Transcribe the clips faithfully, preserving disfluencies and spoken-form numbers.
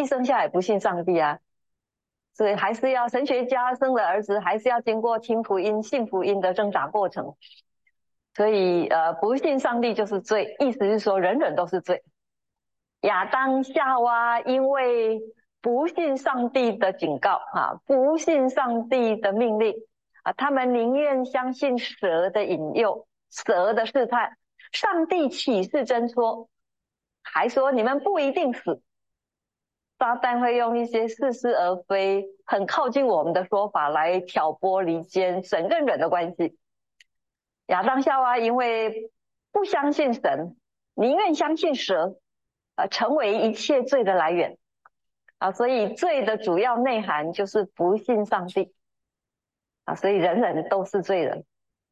一生下来不信上帝啊，所以还是要神学家生了儿子，还是要经过听福音、信福音的挣扎过程。所以呃，不信上帝就是罪，意思是说人人都是罪。亚当夏娃因为不信上帝的警告啊，不信上帝的命令啊，他们宁愿相信蛇的引诱、蛇的试探。上帝岂是真说？还说你们不一定死。撒旦会用一些似是而非、很靠近我们的说法来挑拨离间神跟人的关系。亚当夏娃因为不相信神，宁愿相信蛇，呃，成为一切罪的来源啊。所以罪的主要内涵就是不信上帝啊，所以人人都是罪人。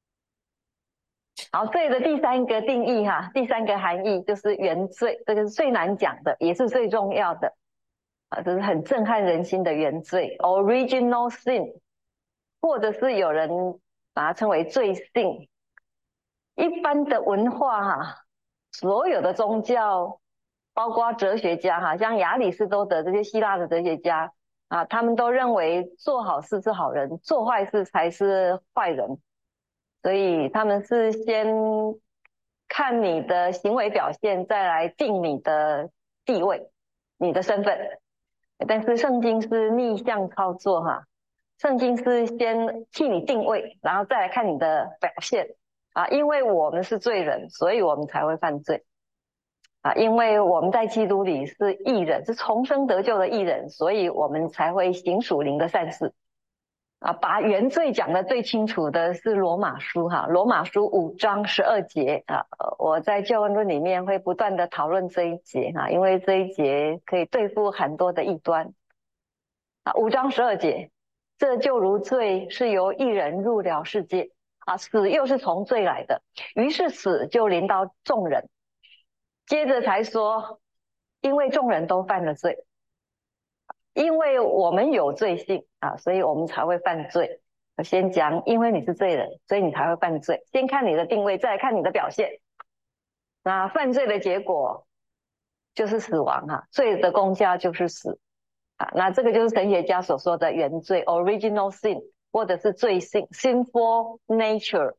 好，罪的第三个定义哈，第三个含义就是原罪，这个是最难讲的，也是最重要的啊，这是很震撼人心的原罪 （original sin），或者是有人把它称为罪性。一般的文化哈，所有的宗教，包括哲学家哈，像亚里士多德这些希腊的哲学家啊，他们都认为做好事是好人，做坏事才是坏人。所以他们是先看你的行为表现，再来定你的地位、你的身份。但是圣经是逆向操作哈，圣经是先替你定位，然后再来看你的表现啊。因为我们是罪人，所以我们才会犯罪啊。因为我们在基督里是义人，是重生得救的义人，所以我们才会行属灵的善事。啊，把原罪讲得最清楚的是罗马书哈，罗马书五章十二节啊，我在教恩论里面会不断的讨论这一节哈，因为这一节可以对付很多的异端啊。五章十二节，这就如罪是由一人入了世界啊，死又是从罪来的，于是死就临到众人。接着才说，因为众人都犯了罪。因为我们有罪性啊，所以我们才会犯罪。我先讲，因为你是罪人，所以你才会犯罪。先看你的定位，再来看你的表现。那犯罪的结果就是死亡啊，罪的公价就是死啊。那这个就是神学家所说的原罪 （original sin） 或者是罪性 （sinful nature）。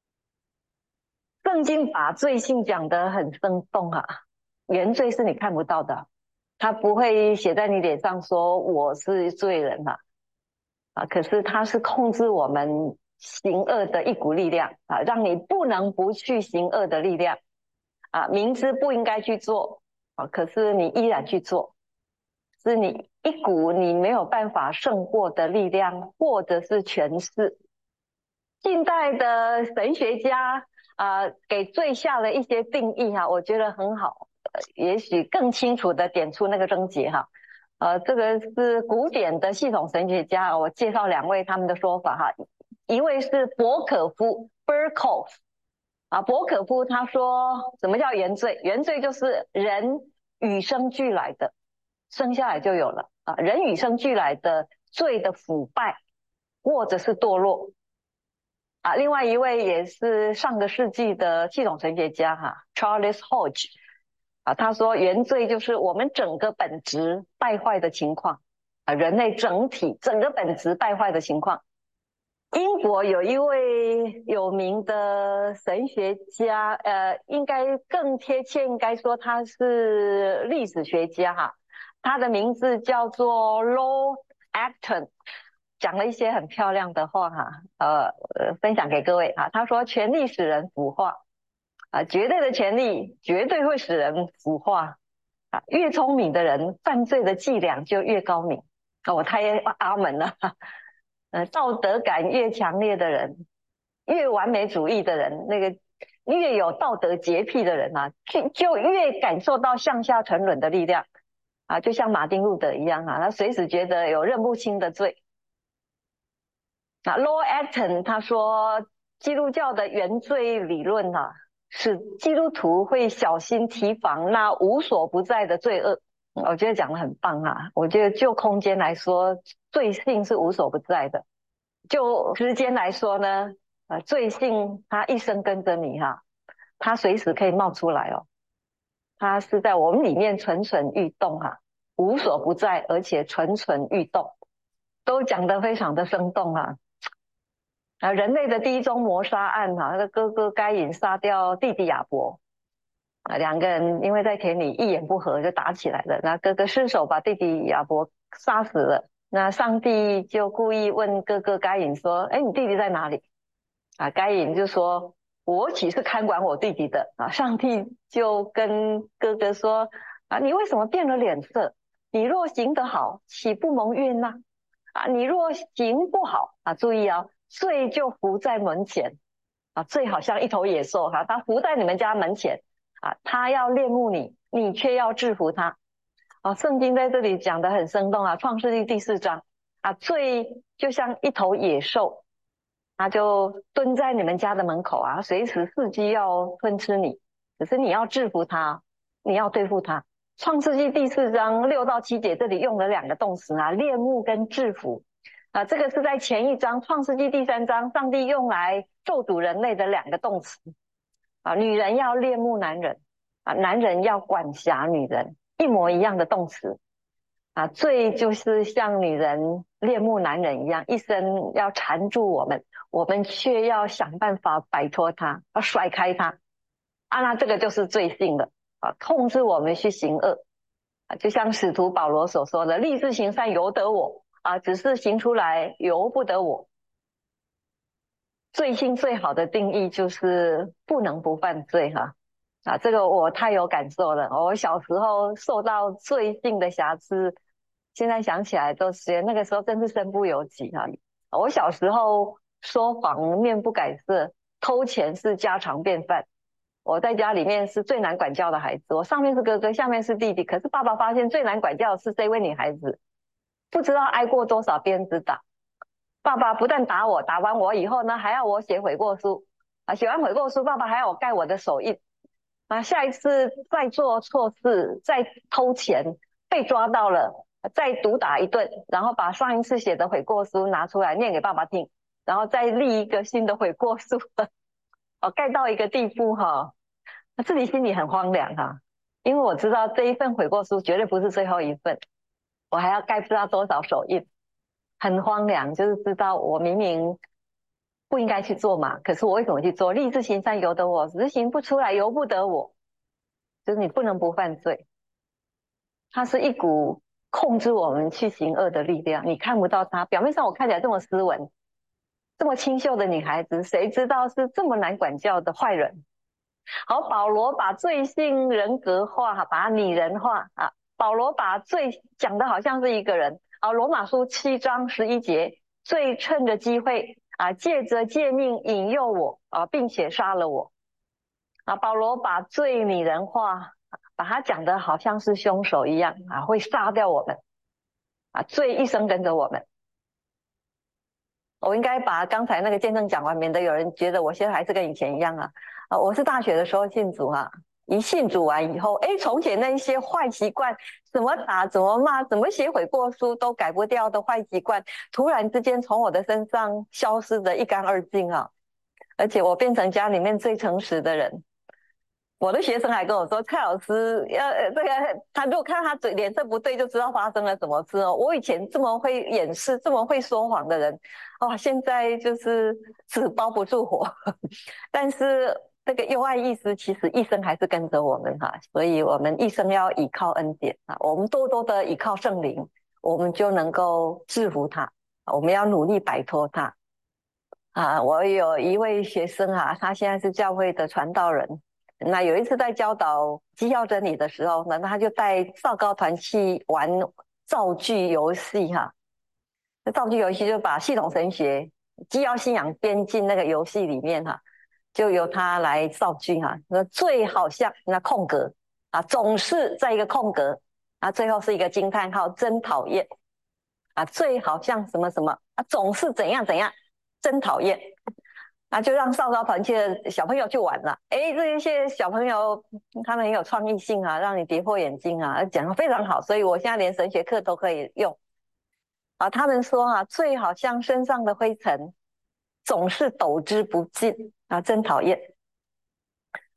圣经把罪性讲得很生动啊，原罪是你看不到的。他不会写在你脸上说我是罪人啊，啊，可是他是控制我们行恶的一股力量啊，让你不能不去行恶的力量啊，明知不应该去做啊，可是你依然去做，是你一股你没有办法胜过的力量，或者是权势。近代的神学家啊、呃，给罪下了一些定义哈、啊，我觉得很好。也许更清楚的点出那个症结哈，呃，这个是古典的系统神学家，我介绍两位他们的说法哈，一位是伯可夫 （Berkhof） 啊，伯可夫他说什么叫原罪？原罪就是人与生俱来的，生下来就有了啊，人与生俱来的罪的腐败或者是堕落啊。另外一位也是上个世纪的系统神学家哈，Charles Hodge。啊，他说原罪就是我们整个本质败坏的情况啊，人类整体整个本质败坏的情况。英国有一位有名的神学家，呃，应该更贴切，应该说他是历史学家哈，他的名字叫做 Lord Acton， 讲了一些很漂亮的话哈，呃，分享给各位啊。他说权力使人腐化。啊，绝对的权力绝对会使人腐化啊！越聪明的人，犯罪的伎俩就越高明。啊，我太阿门了。呃，道德感越强烈的人，越完美主义的人，那个越有道德洁癖的人啊，就就越感受到向下沉沦的力量啊！就像马丁路德一样啊，他随时觉得有认不清的罪。啊 ，Lord Acton 他说，基督教的原罪理论啊。使基督徒会小心提防那无所不在的罪恶，我觉得讲得很棒啊！我觉得就空间来说，罪性是无所不在的；就时间来说呢，呃，罪性它一生跟着你哈，它随时可以冒出来哦，它是在我们里面蠢蠢欲动哈。 无所不在，而且蠢蠢欲动，都讲得非常的生动啊。啊，人类的第一宗谋杀案啊，那个哥哥该隐杀掉弟弟亚伯，啊，两个人因为在田里一言不合就打起来了，那哥哥失手把弟弟亚伯杀死了。那上帝就故意问哥哥该隐说：哎，你弟弟在哪里？啊，该隐就说：我岂是看管我弟弟的啊？上帝就跟哥哥说：啊，你为什么变了脸色？你若行得好，岂不蒙冤呐？啊，你若行不好啊，注意啊，罪就伏在门前啊，罪好像一头野兽哈、啊，它伏在你们家门前啊，它要恋慕你，你却要制服它。啊，圣经在这里讲得很生动啊，《创世纪》第四章啊，罪就像一头野兽，它就蹲在你们家的门口啊，随时伺机要吞吃你。可是你要制服它，你要对付它。创世纪第四章六到七节这里用了两个动词啊，恋慕跟制服啊，这个是在前一章创世纪第三章上帝用来咒诅人类的两个动词啊，女人要恋慕男人啊，男人要管辖女人，一模一样的动词啊，罪就是像女人恋慕男人一样，一生要缠住我们，我们却要想办法摆脱它，要甩开它啊，那这个就是罪性了。啊，控制我们去行恶啊，就像使徒保罗所说的：“立志行善由得我啊，只是行出来由不得我。”罪性最好的定义就是不能不犯罪哈啊，这个我太有感受了。我小时候受到罪性的瑕疵，现在想起来都是那个时候真是身不由己哈。我小时候说谎面不改色，偷钱是家常便饭。我在家里面是最难管教的孩子，我上面是哥哥，下面是弟弟。可是爸爸发现最难管教的是这位女孩子，不知道挨过多少鞭子打。爸爸不但打我，打完我以后呢，还要我写悔过书啊，写完悔过书，爸爸还要我盖我的手印啊。下一次再做错事，再偷钱被抓到了，再毒打一顿，然后把上一次写的悔过书拿出来念给爸爸听，然后再立一个新的悔过书，哦，盖到一个地步哈。自己心里很荒凉哈、啊，因为我知道这一份悔过书绝对不是最后一份，我还要盖不知道多少手印，很荒凉。就是知道我明明不应该去做嘛，可是我为什么去做？立志行善由得我，只是行不出来由不得我。就是你不能不犯罪，它是一股控制我们去行恶的力量。你看不到它，表面上我看起来这么斯文、这么清秀的女孩子，谁知道是这么难管教的坏人？好，保罗把罪性人格化，把它拟人化啊。保罗把罪讲的好像是一个人啊。罗马书七章十一节，罪趁着机会啊，借着诫命引诱我啊，并且杀了我啊。保罗把罪拟人化，把它讲的好像是凶手一样啊，会杀掉我们啊，罪一生跟着我们。我应该把刚才那个见证讲完，免得有人觉得我现在还是跟以前一样啊。啊，我是大学的时候信主啊，一信主完以后，哎，从前那些坏习惯，怎么打、怎么骂、怎么写悔过书都改不掉的坏习惯，突然之间从我的身上消失得一干二净啊！而且我变成家里面最诚实的人。我的学生还跟我说，蔡老师要呃这个，他如果看他嘴脸色不对，就知道发生了什么事哦。我以前这么会掩饰、这么会说谎的人，哇，现在就是纸包不住火。但是这个幽暗意识其实一生还是跟着我们哈，所以我们一生要倚靠恩典啊，我们多多的倚靠圣灵，我们就能够制服他。我们要努力摆脱他啊。我有一位学生啊，他现在是教会的传道人。那有一次在教导基要真理的时候呢，他就带少高团去玩造句游戏哈。那造句游戏就把系统神学、基要信仰编进那个游戏里面哈，就由他来造句哈。那最好像那空格啊，总是在一个空格啊，最后是一个惊叹号，真讨厌啊，最好像什么什么啊，总是怎样怎样，真讨厌。那就让少高团契的小朋友去玩了。哎，这一些小朋友他们很有创意性啊，让你跌破眼镜啊，讲得非常好，所以我现在连神学课都可以用。啊，他们说啊，最好像身上的灰尘总是抖之不尽啊，真讨厌。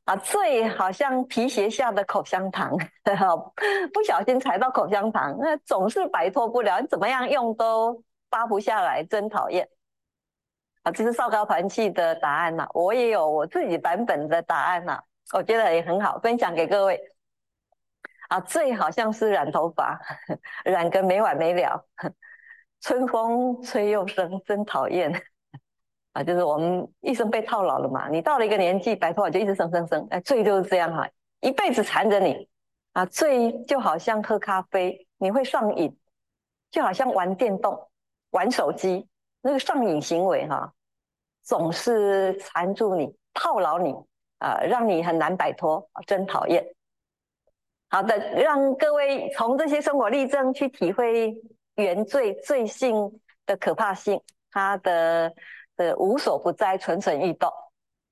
啊，罪好像皮鞋下的口香糖，不小心踩到口香糖，那总是摆脱不了，你怎么样用都扒不下来，真讨厌。啊，这是少高团契的答案呐、啊，我也有我自己版本的答案呐、啊，我觉得也很好，分享给各位。啊，罪好像是染头发，染个没完没了，春风吹又生，真讨厌。啊，就是我们一生被套牢了嘛。你到了一个年纪，白头发就一直生生生，哎，罪就是这样哈、啊，一辈子缠着你啊。罪就好像喝咖啡，你会上瘾，就好像玩电动、玩手机，那个上瘾行为哈、啊，总是缠住你、套牢你啊，让你很难摆脱，真讨厌。好的，让各位从这些生活例证去体会原罪罪性的可怕性，它的的无所不在，蠢蠢欲动。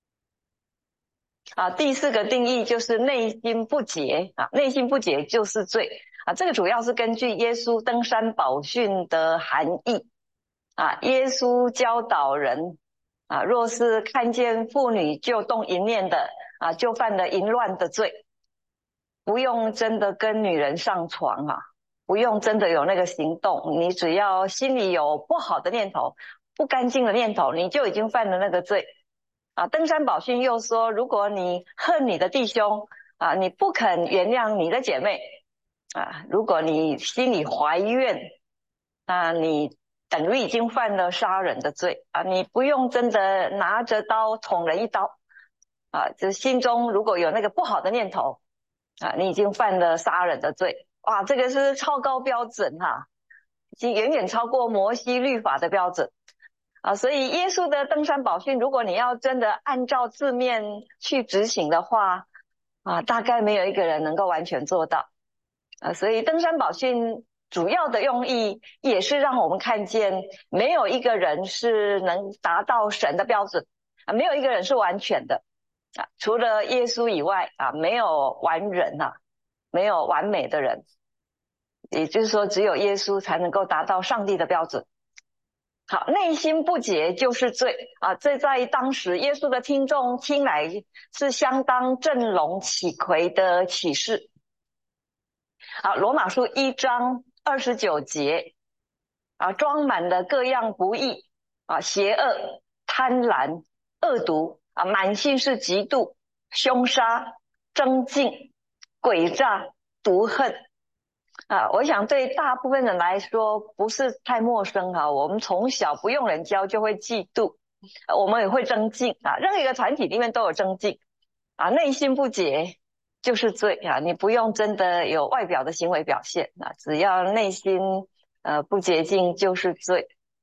啊，第四个定义就是内心不洁啊，内心不洁就是罪啊。这个主要是根据耶稣登山宝训的含义啊。耶稣教导人啊，若是看见妇女就动淫念的啊，就犯了淫乱的罪。不用真的跟女人上床啊，不用真的有那个行动，你只要心里有不好的念头、不干净的念头，你就已经犯了那个罪啊。登山宝训又说，如果你恨你的弟兄啊，你不肯原谅你的姐妹啊，如果你心里怀怨，那你等于已经犯了杀人的罪啊。你不用真的拿着刀捅人一刀啊，就心中如果有那个不好的念头。啊，你已经犯了杀人的罪，哇，这个是超高标准哈、啊，已经远远超过摩西律法的标准啊。所以耶稣的登山宝训，如果你要真的按照字面去执行的话，啊，大概没有一个人能够完全做到啊。所以登山宝训主要的用意，也是让我们看见，没有一个人是能达到神的标准啊，没有一个人是完全的。啊，除了耶稣以外啊，没有完人啊，没有完美的人，也就是说，只有耶稣才能够达到上帝的标准。好，内心不洁就是罪啊！这在当时耶稣的听众听来是相当振聋启聩的启示。好，罗马书一章二十九节啊，装满了各样不义啊、邪恶、贪婪、恶毒啊，满心是嫉妒、凶杀、争竞、诡诈、毒恨啊。我想对大部分人来说不是太陌生啊，我们从小不用人教就会嫉妒，我们也会争竞啊，任何一个团体里面都有争竞啊，内心不洁就是罪啊，你不用真的有外表的行为表现啊，只要内心呃不洁净就是罪。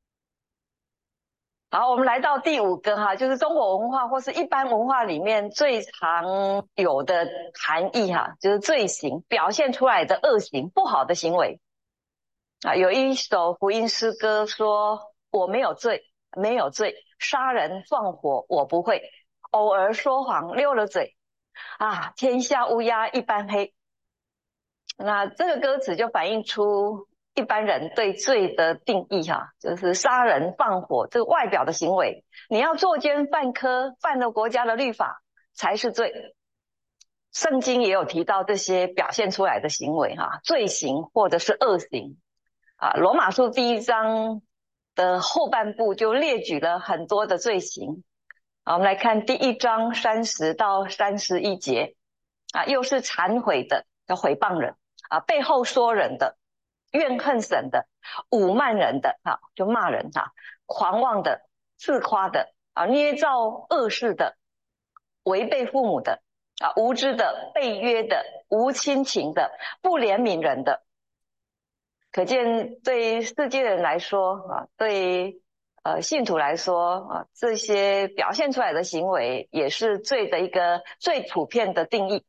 好，我们来到第五个哈，就是中国文化或是一般文化里面最常有的含义哈，就是罪行表现出来的恶行、不好的行为啊。有一首福音诗歌说：“我没有罪，没有罪，杀人放火我不会，偶尔说谎溜了嘴啊，天下乌鸦一般黑。”那这个歌词就反映出一般人对罪的定义哈，就是杀人放火这个外表的行为，你要作奸犯科，犯了国家的律法才是罪。圣经也有提到这些表现出来的行为哈，罪行或者是恶行啊。罗马书第一章的后半部就列举了很多的罪行。好，我们来看第一章三十到三十一节啊，又是忏悔的，要毁谤人啊，背后说人的，怨恨神的，侮慢人的啊，就骂人啊，狂妄的，自夸的啊，捏造恶事的，违背父母的啊，无知的，背约的，无亲情的，不怜悯人的。可见对世界人来说啊，对呃信徒来说啊，这些表现出来的行为也是罪的一个最普遍的定义。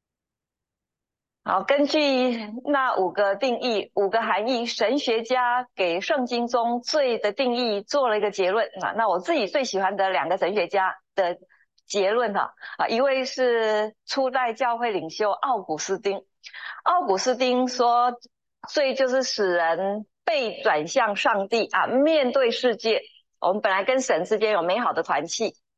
好，根据那五个定义、五个含义，神学家给圣经中罪的定义做了一个结论啊。那我自己最喜欢的两个神学家的结论哈啊，一位是初代教会领袖奥古斯丁，奥古斯丁说，罪就是使人被转向上帝啊，面对世界。我们本来跟神之间有美好的团契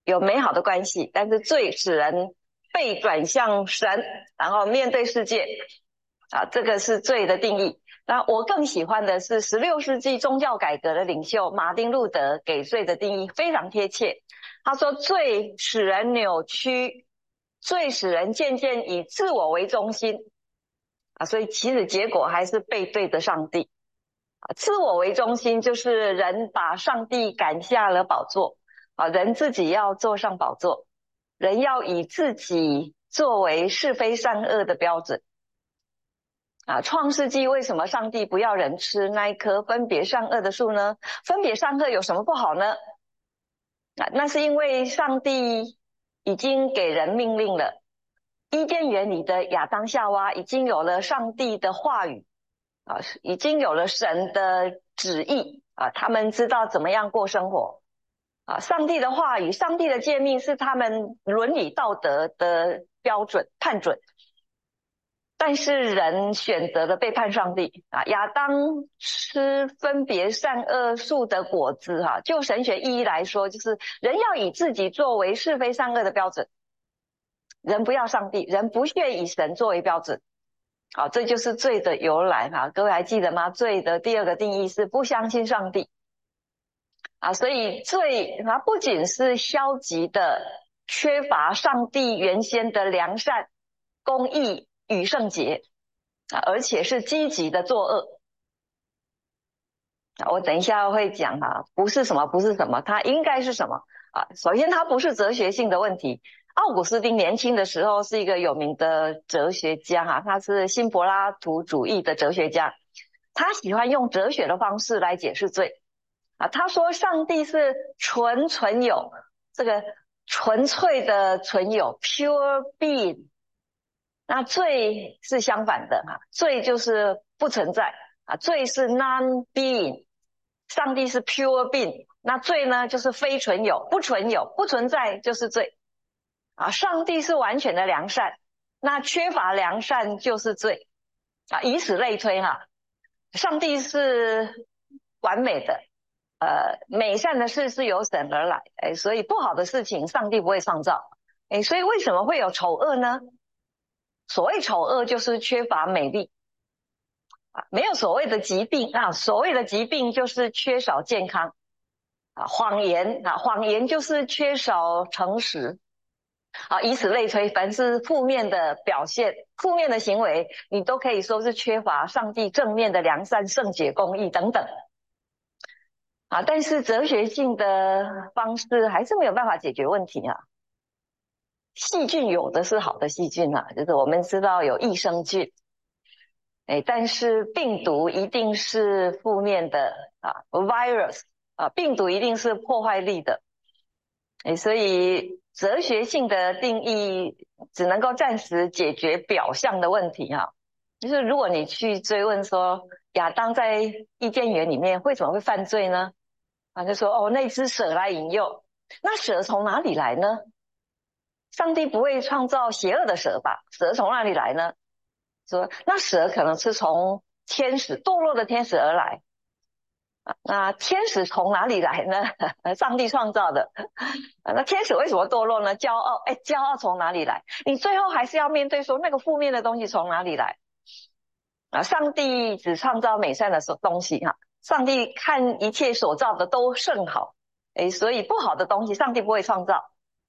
有美好的关系，但是罪使人背转向神，然后面对世界啊，这个是罪的定义。那我更喜欢的是十六世纪宗教改革的领袖马丁路德给罪的定义非常贴切。他说，罪使人扭曲，罪使人渐渐以自我为中心啊，所以其实结果还是背对着上帝。自我为中心就是人把上帝赶下了宝座啊，人自己要坐上宝座，人要以自己作为是非善恶的标准啊。创世纪为什么上帝不要人吃那一棵分别善恶的树呢？分别善恶有什么不好呢？啊，那是因为上帝已经给人命令了。伊甸园里的亚当夏娃已经有了上帝的话语啊，已经有了神的旨意啊，他们知道怎么样过生活啊。上帝的话语，上帝的诫命是他们伦理道德的标准判准。但是人选择了背叛上帝啊，亚当吃分别善恶树的果子哈、啊，就神学意义来说，就是人要以自己作为是非善恶的标准，人不要上帝，人不屑以神作为标准。好，这就是罪的由来哈，各位还记得吗？罪的第二个定义是不相信上帝啊，所以罪它不仅是消极的缺乏上帝原先的良善、公义与圣洁啊，而且是积极的作恶啊。我等一下会讲啊，不是什么不是什么，它应该是什么啊？首先，它不是哲学性的问题。奥古斯丁年轻的时候是一个有名的哲学家哈，他是新柏拉图主义的哲学家，他喜欢用哲学的方式来解释罪啊。他说上帝是纯存有，这个纯粹的存有 （pure being），那罪是相反的哈，罪就是不存在啊，罪是 non-being， 上帝是 pure being， 那罪呢就是非存有，不存有，不存在就是罪。啊，上帝是完全的良善，那缺乏良善就是罪啊，以此类推哈、啊。上帝是完美的，呃，美善的事是由神而来，哎，所以不好的事情上帝不会创造，哎，所以为什么会有丑恶呢？所谓丑恶就是缺乏美丽啊，没有所谓的疾病啊，所谓的疾病就是缺少健康啊，谎言啊，谎言就是缺少诚实。啊，以此类推，凡是负面的表现、负面的行为，你都可以说是缺乏上帝正面的良善、圣洁、公义等等。啊，但是哲学性的方式还是没有办法解决问题啊。细菌有的是好的细菌啊，就是我们知道有益生菌，哎，但是病毒一定是负面的啊 ，virus 啊，病毒一定是破坏力的。哎，所以哲学性的定义只能够暂时解决表象的问题哈。就是如果你去追问说亚当在伊甸园里面为什么会犯罪呢？啊，就说哦那只蛇来引诱，那蛇从哪里来呢？上帝不会创造邪恶的蛇吧？蛇从哪里来呢？说那蛇可能是从天使堕落的天使而来。那天使从哪里来呢？上帝创造的。那天使为什么堕落呢？骄傲，哎，骄傲从哪里来？你最后还是要面对说那个负面的东西从哪里来啊？上帝只创造美善的东西哈，上帝看一切所造的都甚好，哎，所以不好的东西上帝不会创造。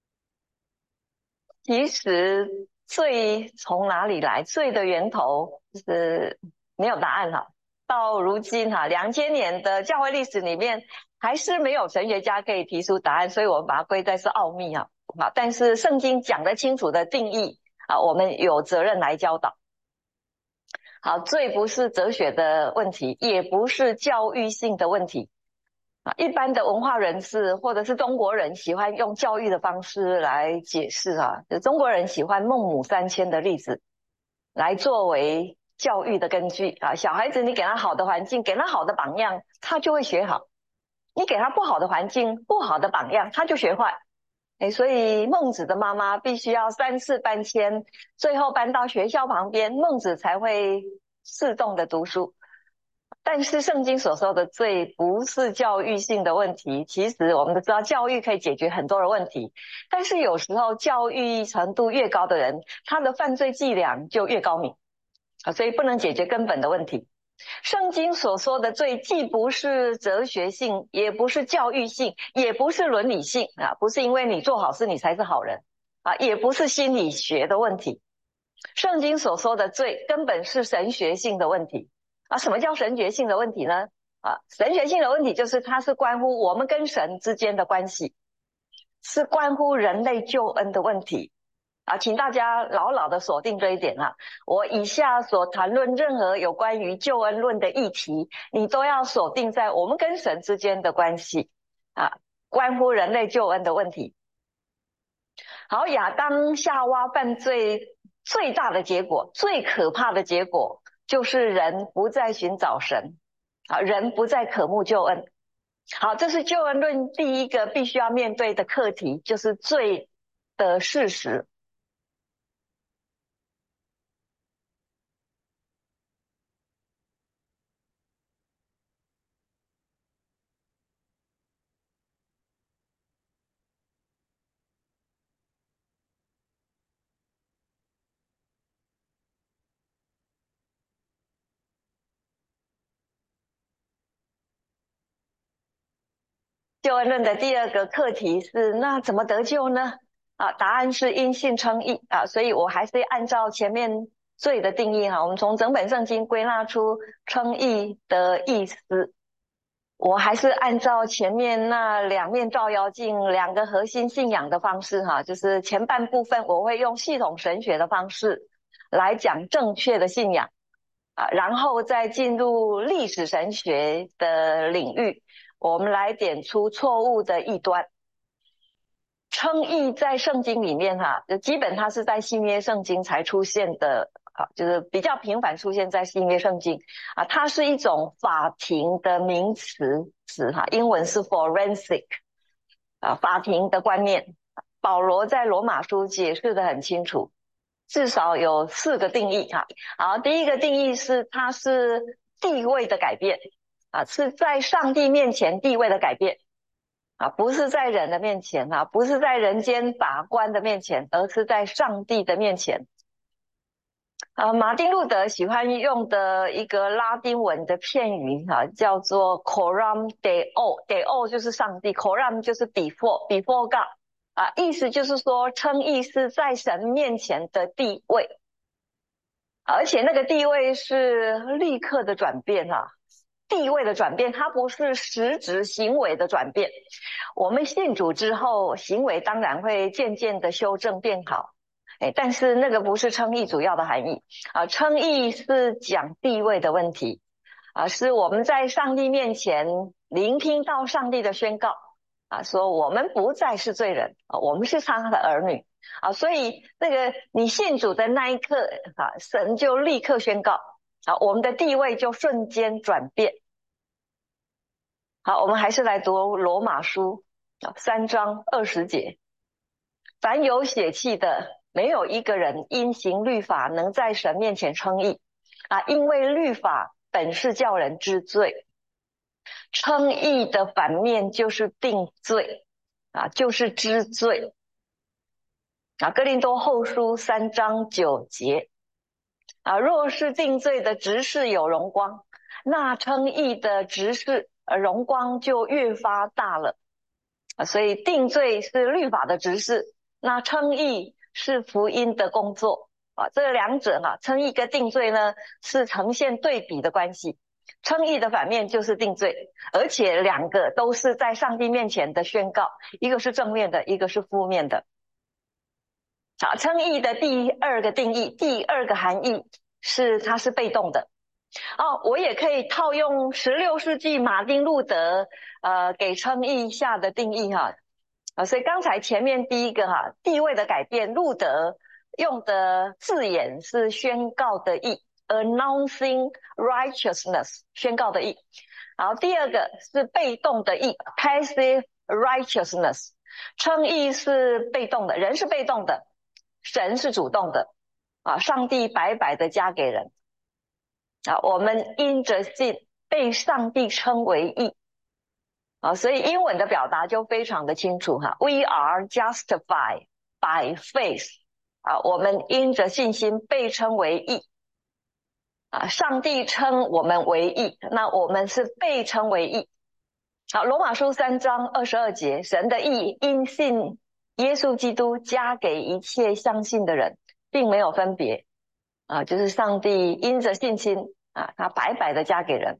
其实罪从哪里来？罪的源头就是没有答案哈。到如今哈，两千年的教会历史里面，还是没有神学家可以提出答案，所以我们把它归在是奥秘啊。啊，但是圣经讲得清楚的定义啊，我们有责任来教导。好，罪不是哲学的问题，也不是教育性的问题啊。一般的文化人士或者是中国人喜欢用教育的方式来解释啊，就中国人喜欢孟母三迁的例子来作为教育的根据啊。小孩子你给他好的环境，给他好的榜样，他就会学好；你给他不好的环境、不好的榜样，他就学坏。哎，所以孟子的妈妈必须要三次搬迁，最后搬到学校旁边，孟子才会自动的读书。 但是圣经所说的罪不是教育性的问题，其实我们都知道教育可以解决很多的问题，但是有时候教育程度越高的人，他的犯罪伎俩就越高明啊，所以不能解决根本的问题。圣经所说的罪既不是哲学性，也不是教育性，也不是伦理性啊，不是因为你做好事你才是好人啊，也不是心理学的问题。圣经所说的罪根本是神学性的问题啊！什么叫神学性的问题呢？啊，神学性的问题就是它是关乎我们跟神之间的关系，是关乎人类救恩的问题啊！请大家牢牢的锁定这一点啊！我以下所谈论任何有关于救恩论的议题，你都要锁定在我们跟神之间的关系啊，关乎人类救恩的问题。好，亚当夏娃犯罪最大的结果，最可怕的结果，就是人不再寻找神，啊，人不再渴慕救恩。好，这是救恩论第一个必须要面对的课题，就是罪的事实。救恩论的第二个课题是，那怎么得救呢？啊，答案是因信称义啊，所以我还是按照前面罪的定义哈，我们从整本圣经归纳出称义的意思。我还是按照前面那两面照妖镜两个核心信仰的方式哈，就是前半部分我会用系统神学的方式来讲正确的信仰啊，然后再进入历史神学的领域，我们来点出错误的异端。称义在圣经里面哈，就基本它是在新约圣经才出现的啊，就是比较频繁出现在新约圣经啊，它是一种法庭的名词词哈，英文是 forensic 啊，法庭的观念。保罗在罗马书解释得很清楚，至少有四个定义哈。好，第一个定义是它是地位的改变啊，是在上帝面前地位的改变。啊，不是在人的面前啊，不是在人间法官的面前，而是在上帝的面前。啊，马丁路德喜欢用的一个拉丁文的片语啊，叫做 coram deo，deo 就是上帝 ，coram 就是 before before God 啊，意思就是说称义是在神面前的地位，而且那个地位是立刻的转变啊。地位的转变，它不是实质行为的转变。我们信主之后，行为当然会渐渐的修正变好，哎，但是那个不是称义主要的含义啊。称义是讲地位的问题啊，是我们在上帝面前聆听到上帝的宣告啊，说我们不再是罪人啊，我们是他的儿女啊，所以那个你信主的那一刻啊，神就立刻宣告。好，我们的地位就瞬间转变。好，我们还是来读罗马书三章二十节。凡有血气的，没有一个人因行律法能在神面前称义啊，因为律法本是叫人知罪，称义的反面就是定罪啊，就是知罪啊。哥林多后书三章九节。啊，若是定罪的执事有荣光，那称义的执事，呃，荣光就越发大了。啊，所以定罪是律法的执事，那称义是福音的工作。啊，这两者哈、啊，称义跟定罪呢是呈现对比的关系。称义的反面就是定罪，而且两个都是在上帝面前的宣告，一个是正面的，一个是负面的。好，称义的第二个定义，第二个含义是它是被动的。哦，我也可以套用十六世纪马丁路德呃给称义下的定义哈啊，所以刚才前面第一个哈地位的改变，路德用的字眼是宣告的义 ，announcing righteousness 宣告的义。然后第二个是被动的义 ，passive righteousness 称义是被动的，人是被动的。神是主动的啊，上帝白白的加给人啊，我们因着信被上帝称为义啊，所以英文的表达就非常的清楚哈。We are justified by faith 啊，我们因着信心被称为义啊，上帝称我们为义，那我们是被称为义。好，罗马书三章二十二节，神的义因信耶稣基督加给一切相信的人，并没有分别啊，就是上帝因着信心啊，他白白的加给人。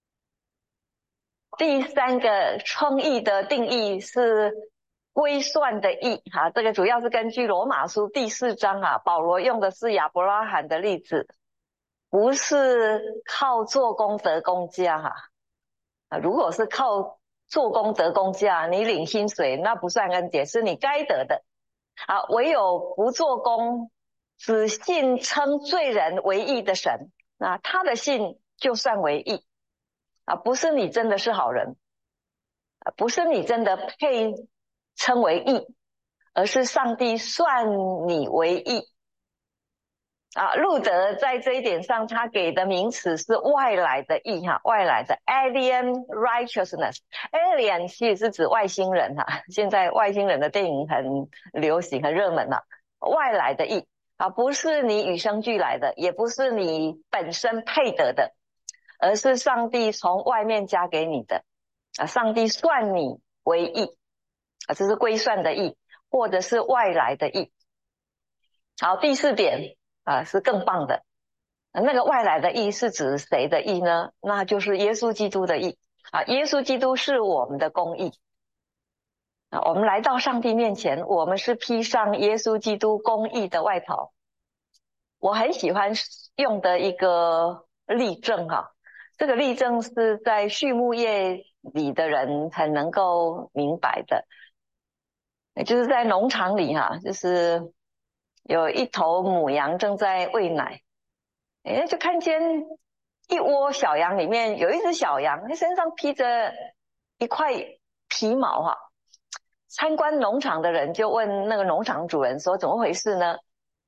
第三个称义的定义是归算的义哈，这个主要是根据罗马书第四章啊，保罗用的是亚伯拉罕的例子，不是靠做工得公家哈啊，如果是靠做工得公价，你领薪水那不算恩典，是你该得的啊。唯有不做工，只信称罪人为义的神，那他的信就算为义啊，不是你真的是好人啊，不是你真的配称为义，而是上帝算你为义。啊，路德在这一点上，他给的名词是外来的义哈，外来的 alien righteousness。alien 其实是指外星人哈，现在外星人的电影很流行、很热门了。外来的义啊，不是你与生俱来的，也不是你本身配得的，而是上帝从外面加给你的啊，上帝算你为义啊，这是归算的义，或者是外来的义。好，第四点啊，是更棒的。那个外来的义是指谁的义呢？那就是耶稣基督的义啊！耶稣基督是我们的公义啊！我们来到上帝面前，我们是披上耶稣基督公义的外袍。我很喜欢用的一个例证哈，这个例证是在畜牧业里的人很能够明白的，就是在农场里哈，就是有一头母羊正在喂奶。哎，就看见一窝小羊，里面有一只小羊，它身上披着一块皮毛哈、啊。参观农场的人就问那个农场主人说：“怎么回事呢？”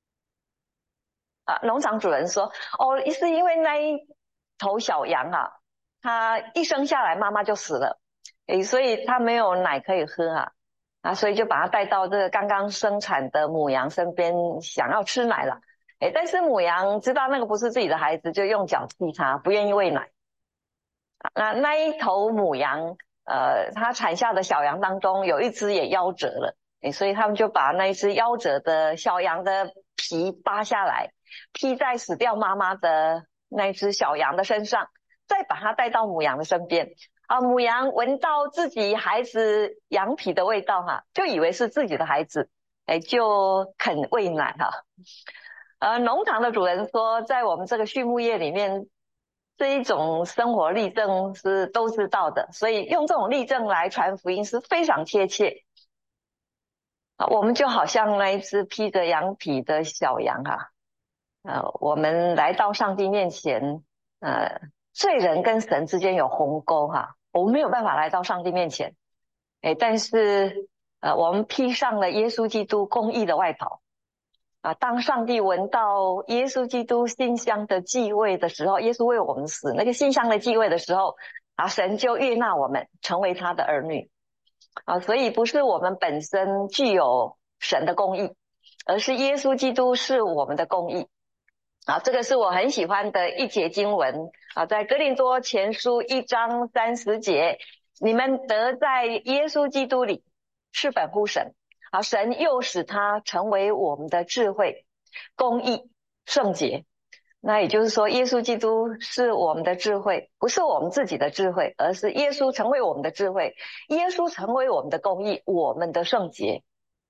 啊，农场主人说：“哦，是因为那一头小羊啊，它一生下来妈妈就死了，诶，所以它没有奶可以喝啊，啊，所以就把它带到这个刚刚生产的母羊身边，想要吃奶了。诶，但是母羊知道那个不是自己的孩子，就用脚踢它，不愿意喂奶。那那一头母羊，呃，它产下的小羊当中有一只也夭折了，诶，所以他们就把那一只夭折的小羊的皮扒下来，披在死掉妈妈的那一只小羊的身上，再把它带到母羊的身边。啊，母羊闻到自己孩子羊皮的味道哈，就以为是自己的孩子，哎，就肯喂奶哈。呃，农场的主人说，在我们这个畜牧业里面，这一种生活例证是都知道的，所以用这种例证来传福音是非常贴切。啊，我们就好像那一只披着羊皮的小羊哈、啊，呃，我们来到上帝面前，呃，罪人跟神之间有鸿沟哈，我们没有办法来到上帝面前，哎，但是呃，我们披上了耶稣基督公义的外袍。啊，当上帝闻到耶稣基督馨香的祭味的时候，耶稣为我们死，那个馨香的祭味的时候，啊，神就悦纳我们，成为他的儿女。啊，所以不是我们本身具有神的公义，而是耶稣基督是我们的公义。啊，这个是我很喜欢的一节经文啊，在哥林多前书一章三十节，你们得在耶稣基督里是本乎神。好，神又使他成为我们的智慧、公义、圣洁。那也就是说，耶稣基督是我们的智慧，不是我们自己的智慧，而是耶稣成为我们的智慧，耶稣成为我们的公义，我们的圣洁。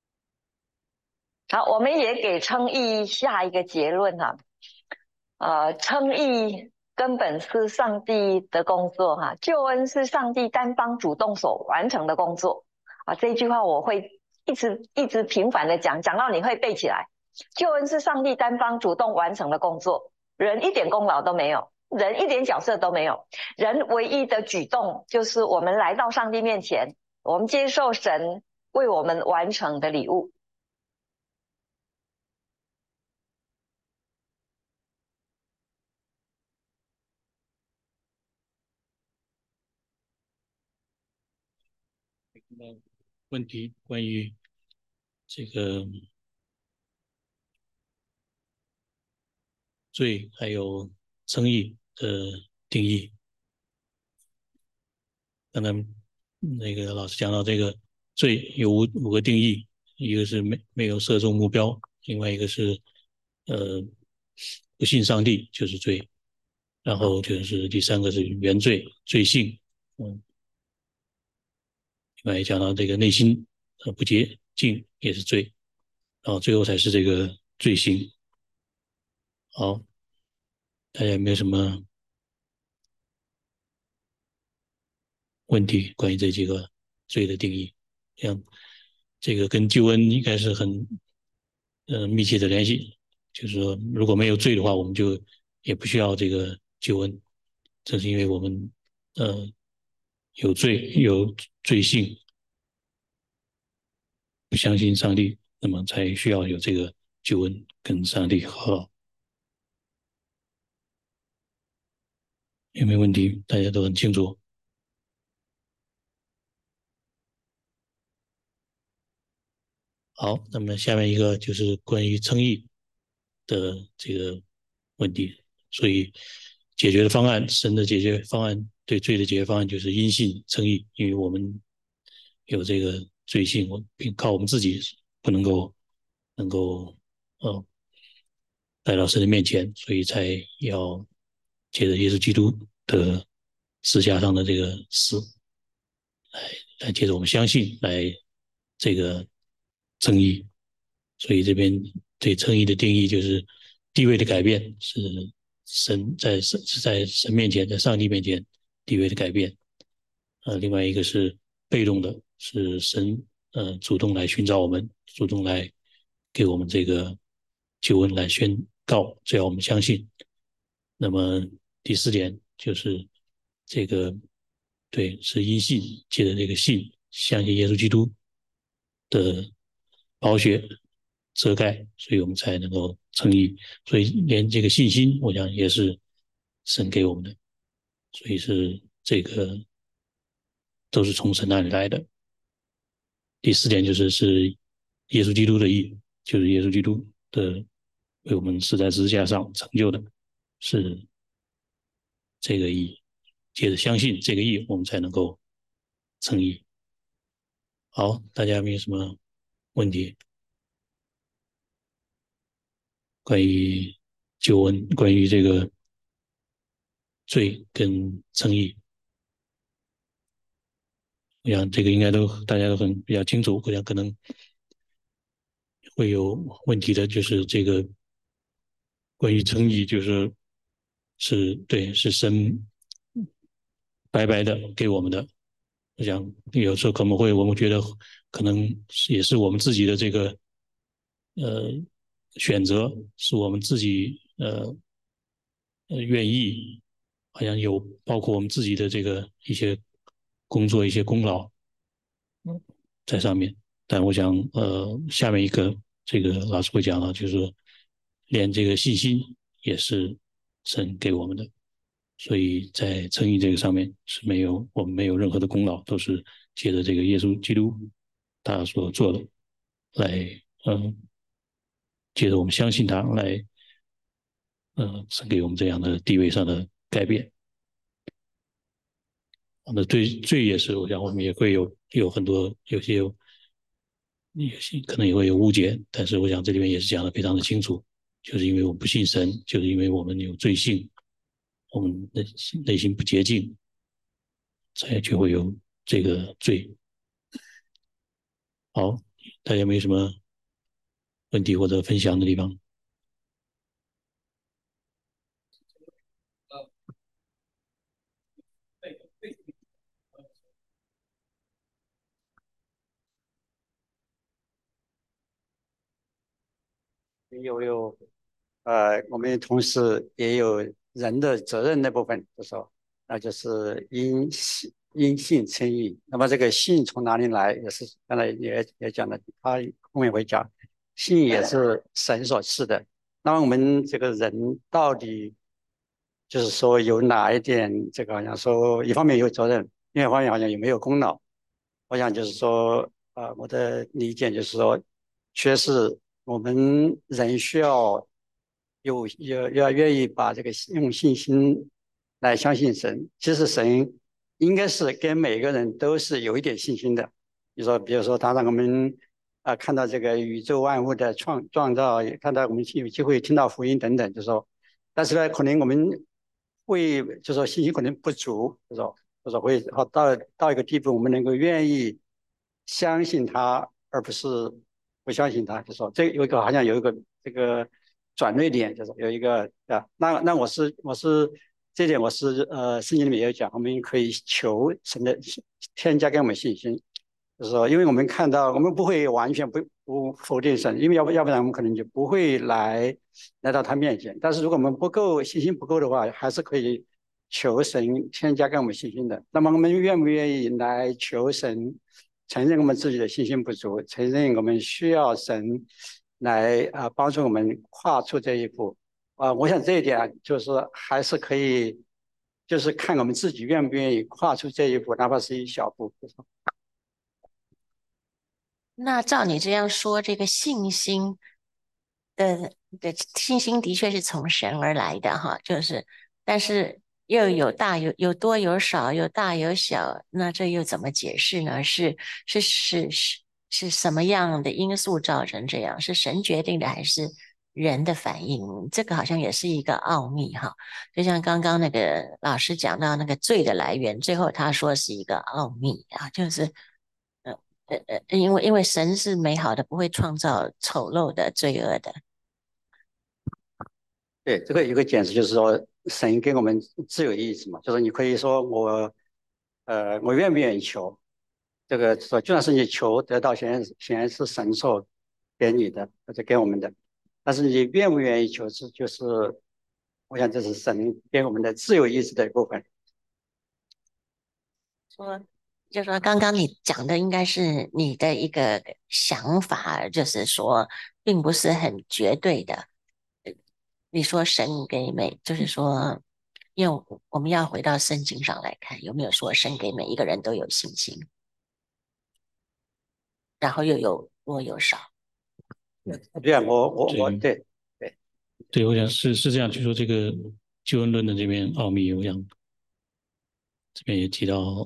好，我们也给称义下一个结论哈、啊，呃，称义根本是上帝的工作哈、啊，救恩是上帝单方主动所完成的工作啊。这一句话我会一直一直频繁的讲，讲到你会背起来。救恩是上帝单方主动完成的工作，人一点功劳都没有，人一点角色都没有，人唯一的举动就是我们来到上帝面前，我们接受神为我们完成的礼物。 那问题关于这个罪还有争议的定义。刚才那个老师讲到这个罪有五五个定义，一个是没没有射中目标，另外一个是呃不信上帝就是罪，然后就是第三个是原罪罪性，嗯，另外也讲到这个内心呃不洁净也是罪，然后最后才是这个罪行。好，大家有没有什么问题关于这几个罪的定义？像这个跟救恩应该是很呃密切的联系，就是说如果没有罪的话，我们就也不需要这个救恩，正是因为我们呃有罪有罪性，不相信上帝，那么才需要有这个救恩跟上帝和好。有没有问题？大家都很清楚。好，那么下面一个就是关于称义的这个问题，所以解决的方案，神的解决方案，对罪的解决方案就是因信称义，因为我们有这个罪性，我并靠我们自己不能够能够呃来到神的面前，所以才要借着耶稣基督的十架上的这个死，来来借着我们相信来这个正义。所以这边对正义的定义就是地位的改变，是神在神是在神面前，在上帝面前地位的改变。呃，另外一个是被动的，是神呃主动来寻找我们，主动来给我们这个救恩来宣告，只要我们相信。那么第四点就是这个对是因信，借着这个信，相信耶稣基督的宝血遮盖，所以我们才能够称义。所以连这个信心，我想也是神给我们的，所以是这个都是从神那里来的。第四点就是是耶稣基督的义，就是耶稣基督的为我们死在十字架上成就的，是这个义。接着相信这个义，我们才能够称义。好，大家有没有什么问题？关于救恩，关于这个罪跟正义，我想这个应该都大家都很比较清楚。我想可能会有问题的，就是这个关于正义，就是是对是神白白的给我们的。我想有时候可能会我们觉得可能也是我们自己的这个呃选择，是我们自己呃呃愿意，好像有包括我们自己的这个一些工作一些功劳在上面。但我想，呃，下面一个这个老师会讲到，就是说连这个信心也是神给我们的，所以在称义这个上面是没有我们没有任何的功劳，都是借着这个耶稣基督他所做的来，嗯、呃，借着我们相信他来，呃，神给我们这样的地位上的改变。那罪罪也是，我想我们也会有有很多有些有些可能也会有误解，但是我想这里面也是讲的非常的清楚，就是因为我们不信神，就是因为我们有罪性，我们的内心不洁净，才就会有这个罪。好，大家有没有什么问题或者分享的地方？ 有有呃，我们同时也有人的责任那部分的时候，那就是因信因信称义。那么这个信从哪里来，也是刚才也也讲了，他后面会讲，信也是神所赐的。那么我们这个人到底就是说有哪一点，这个好像说一方面有责任，另外一方面好像也没有功劳。 我想就是说，呃，我的理解就是说，确实我们人需要有要要愿意把这个用信心来相信神。其实神应该是给每个人都是有一点信心的。比如说，比如说他让我们啊、呃看到这个宇宙万物的创创造，也看到我们有机会听到福音等等，就说，但是呢，可能我们会就说信心可能不足，就说。就是会好到到一个地步，我们能够愿意相信他，而不是不相信他。就说这有一个好像有一个这个转捩点，就是有一个啊，那那我是我是这点我是呃圣经里面也有讲，我们可以求神的添加给我们信心，就是说，因为我们看到我们不会完全不不否定神，因为要不要不然我们可能就不会来来到他面前。但是如果我们不够信心不够的话，还是可以求神添加给我们信心的。那么我们愿不愿意来求神承认我们自己的信心不足，承认我们需要神来啊、呃帮助我们跨出这一步啊、呃我想这一点啊，就是还是可以，就是看我们自己愿不愿意跨出这一步，哪怕是一小步。 那照你这样说，这个信心的的信心的确是从神而来的哈，就是，但是又有大有有多有少，有大有小，那这又怎么解释呢？是是是是是什么样的因素造成这样？是神决定的，还是人的反应？这个好像也是一个奥秘哈。就像刚刚那个老师讲到那个罪的来源，最后他说是一个奥秘啊，就是。呃呃呃，因为因为神是美好的，不会创造丑陋的、罪恶的。 对，这个有个解释就是说，神给我们自由意志嘛，就是你可以说我，呃，我愿不愿意求，这个说就算是你求得到，显然显然是神所给你的或者给我们的，但是你愿不愿意求是就是，我想这是神给我们的自由意志的一部分。 说，就说刚刚你讲的应该是你的一个想法，就是说，并不是很绝对的。呃你说神给每，就是说，因为我们要回到圣经上来看，有没有说神给每一个人都有信心，然后又有多有少？ 对啊，我我这个我对对对，我想是是这样，就说这个救恩论的这边奥秘，我想这边也提到，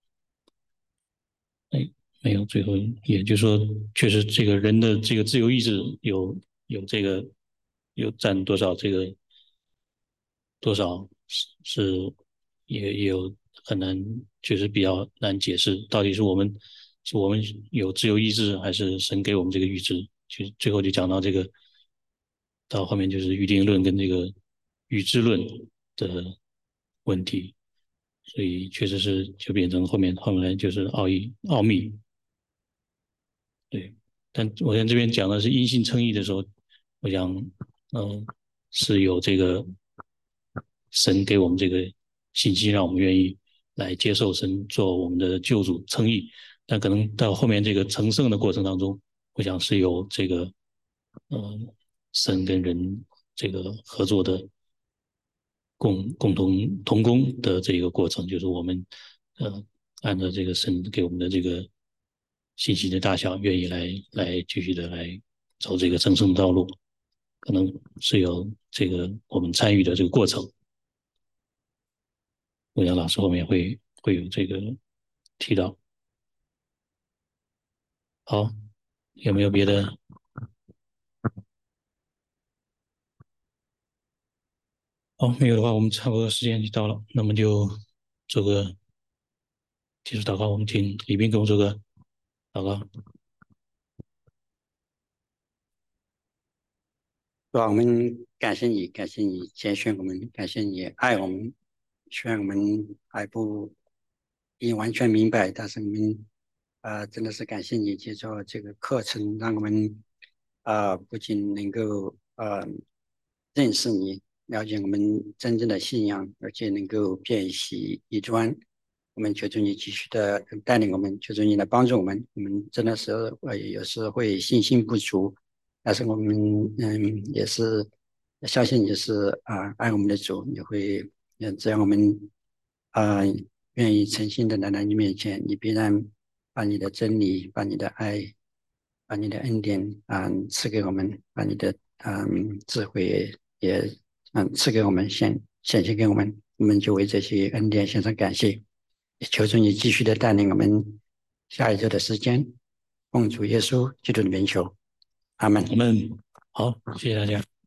哎，没有，最后也就是说，确实这个人的这个自由意志有有这个有占多少这个多少是是也也有很难，确实比较难解释，到底是我们是我们有自由意志，还是神给我们这个预知？就最后就讲到这个，到后面就是预定论跟这个预知论的问题，所以确实是就变成后面后面就是奥义奥秘，对。但我在这边讲的是因信称义的时候，我想，嗯、是有这个神给我们这个信息，让我们愿意来接受神做我们的救主称义。但可能到后面这个成圣的过程当中，我想是有这个，嗯、神跟人这个合作的共共同同工的这个过程，就是我们呃按照这个神给我们的这个信息的大小，愿意来来继续的来走这个成圣道路，可能是有这个我们参与的这个过程。我想老师后面会会有这个提到。好，有没有别的？好，没有的话，我们差不多时间就到了，那么就做个结束祷告。我们请李斌给我们做个祷告。 是吧？我们感谢你，感谢你拣选我们，感谢你爱我们，虽然我们还不已经完全明白，但是我们呃真的是感谢你接受这个课程，让我们呃不仅能够呃认识你，了解我们真正的信仰，而且能够辨析异端。我们求主你继续的带领我们，求主你来帮助我们。我们真的是呃有时会信心不足。但是我们嗯也是相信你是啊、爱我们的主，你会嗯只要我们啊、愿意诚心的来到你面前，你必然把你的真理，把你的爱，把你的恩典嗯赐给我们，把你的嗯智慧也嗯赐给我们，显显现给我们，我们就为这些恩典献上感谢。求主你继续的带领我们下一周的时间，奉主耶稣基督的名求，阿门。 我们好，谢谢大家。